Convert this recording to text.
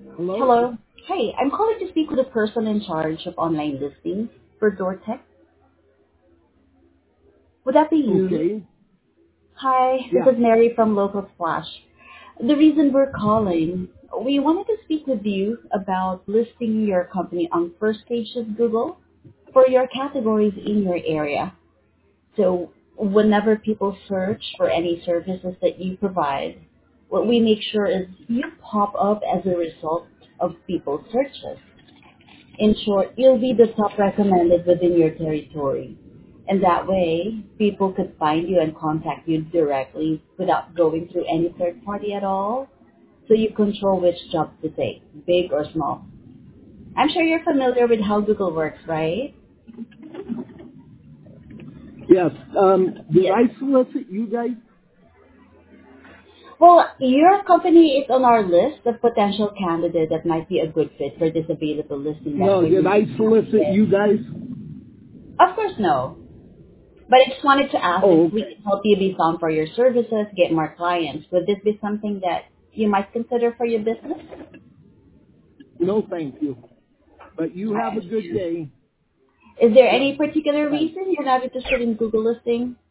Hello? Hello. Hey, I'm calling to speak with the person in charge of online listings for DoorTech. Would that be you? Okay. Hi, this Yeah. is Mary from Local Flash. The reason we're calling, we wanted to speak with you about listing your company on first page of Google for your categories in your area. So whenever people search for any services that you provide, what we make sure is you pop up as a result of people's searches. In short, you'll be the top recommended within your territory. And that way, people could find you and contact you directly without going through any third party at all. So you control which jobs to take, big or small. I'm sure you're familiar with how Google works, right? Yes. Did Yes. I solicit you guys? Well, your company is on our list of potential candidates that might be a good fit for this available listing that No, we're did I using now. solicit you guys? Of course, no. But I just wanted to ask if Oh, we okay. can help you be found for your services, get more clients. Would this be something that you might consider for your business? No, thank you. But you I have a good understand. day. Is there Yep. any particular Bye. reason you're not interested in Google listing?